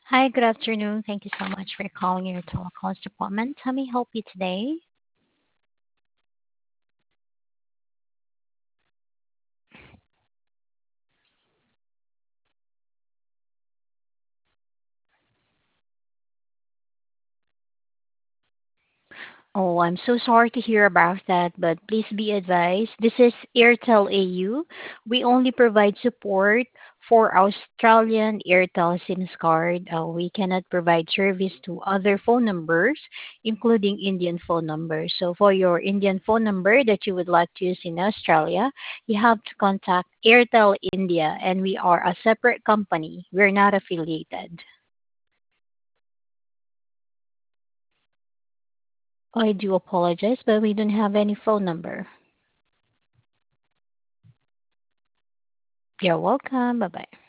Hi, good afternoon. Thank you so much for calling your telecoms department. How may I help you today? Oh, I'm so sorry to hear about that, but please be advised, this is Airtel AU. We only provide support for Australian Airtel SIM card. We cannot provide service to other phone numbers, including Indian phone numbers. So for your Indian phone number that you would like to use in Australia, you have to contact Airtel India, and we are a separate company. We're not affiliated. I do apologize, but we don't have any phone number. You're welcome. Bye bye.